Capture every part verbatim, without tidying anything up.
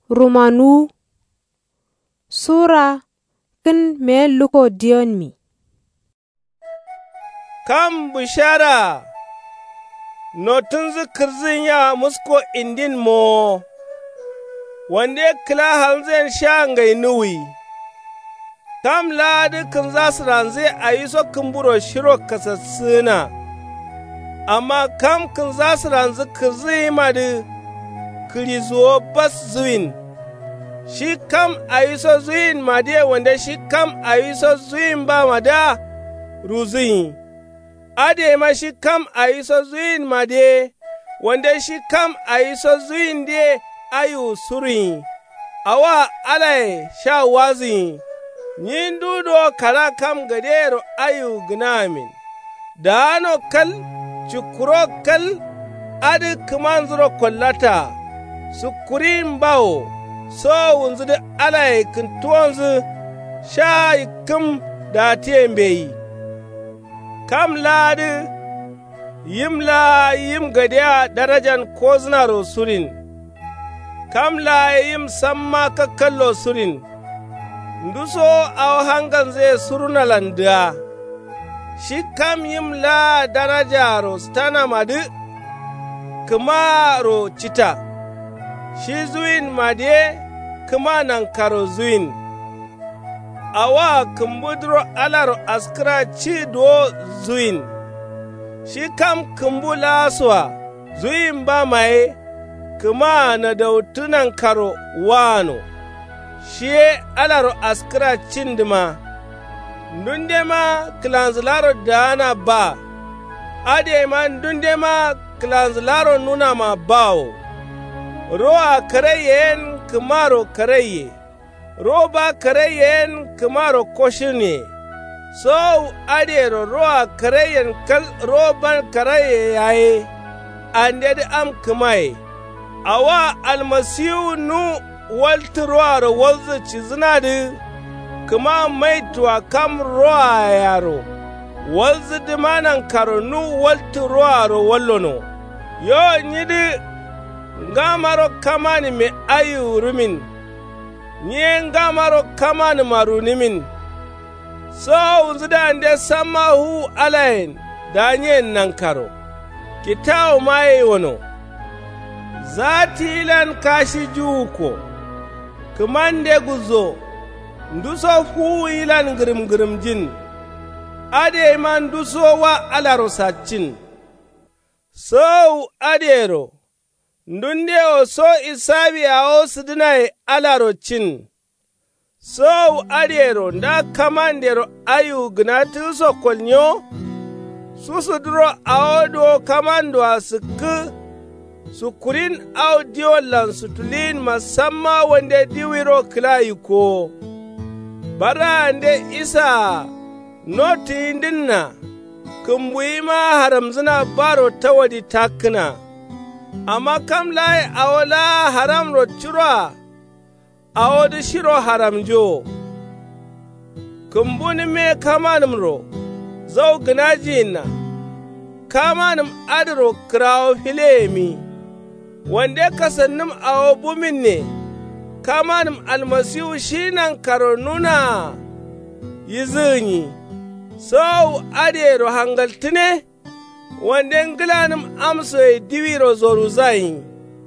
Rumanu Sura kin me luko diyon mi. Kam bishara notun zikirzin ya musko indin mo, wande kila hanzen shangai nuwi. Kam ladi kin za su ranze a yi so kumburo shiro kasassuna, amma kam kin za su ranzi kirzi madi kiri zuwa bas zuwin. Shi kam a yi so zuwin made wanda shi kam a yi so zuwin ba mada ruzuyin. Ade ma shi kam a yi so zuwin made wanda shi kam a yi so zuwin de ayu surin. Awa alai sha wazin. Yin dudo kara kam gadero ayu gnamin. Da ano kal, cikuro kal, adi kumanzuro kollata, sukurin bawo, so wunzu da alai kintuwanzu sha ikim da tembeyi. Kam ladi, yim la yim gadiya darajan kozinaro surin, kam la yim samma kakkallo surin. Nduso aw hangan zai suruna landa, shi kam yim la darajaro stana madu, kuma ro cita, shi zuwin made kuma nan karo zuwin. Awa kumbudro alaro askira ci do zuwin, shi kam kumbu laswa zuwin ba mai kuma na dautunan karo wano. Shi alaro askira cindima, ndundema kilanzilaro dana ba, adema ndundema kilanzilaro nuna ma bawo, roa karayen kumaro karaye, roba karayen kumaro koshine, so adero roa karayen kal roban karaye yaye, andedi am kumaye, awa almasiyu nu walti ruwa walzu ci zinadi kuma mai tuwa kam ruwa yaro walzu dimanan karonu walti ruwa wallono yo nyidi ngamaro kamani me ayu rumin nye ngamaro kamani marunimin so unzida ande sama hu alayin da nye nankaro kitao mai wono zatilan kashi juko kumande guzo, nduso fu ilan girim girim jin, ade man nduso wa alaro sacin. So adero, ndunde o so isabi a o sidinai alaro cin. So adero, nda kamandero ayu gnatu so kolnyo, susudro a odo kamando a sikku, sukurin audio lansutulin masamma wanda diwiro kilayi ko bara ande isa noti dinna kumbuyi ma haramzina baro tawadi takna amma kam lai awola haram ro chura awodi shiro haramjo kumbuni me kamanum ro zau gnajina kamanum adro krawo filemi wanda kasannin awo bumin ne, kamanin almasihu shi nan karonuna yi zini, sau adero hangalti ne, wanda gilanin amsa ya diwiro zoru zayi.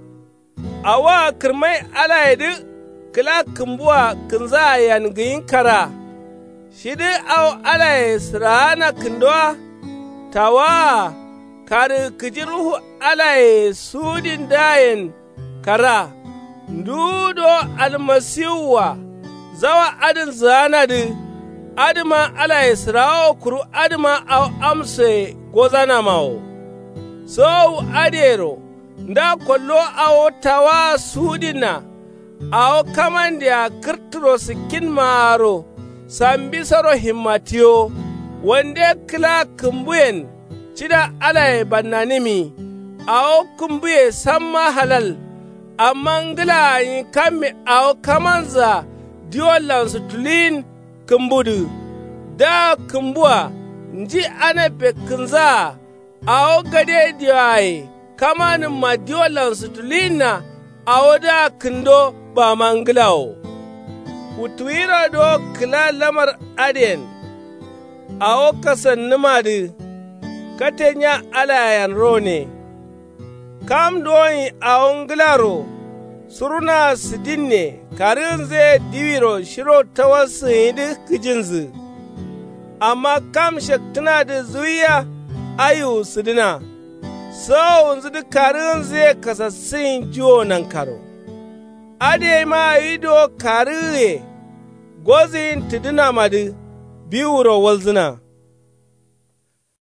Awa kirmai alayadi kila kumbuwa kin za a yangayin kara, shi dai awo alaye sirana kindowa, tawa kari kijiruhu alaye sudin dayen kara, ndudo almasiwa zawa adin zanadi, adima alaye sirawo kuru adima au amse gozana mawo. So adero, nda kollo awo tawa sudina, awo kamandia kirturo sikin maro, sambisaro himmatiyo, wande kila kumbuyen, cida alaye bannanimi, awo kumbuye samma halal, amma ngila yi kame awo kamanza diolansu tulin kumbudu. Da kumbuwa, nji anape kinza, awo gade diwaye, kamanin ma diolansu tulina a wada kindo ba mangilawo, utuira do kila lamar aden, a o kasan numadi, katenya alayan rone, kam doyi a ongilaro, suruna sidinne, karin zai diwiro shiro ta wasu hidi kijinzu, amma kam shaktuna da zuya ayu sidina, so unzu da karin zai kasassin jiwo nan karo. Ade ma ido kariye, gozin tidina madi biwuro walzina.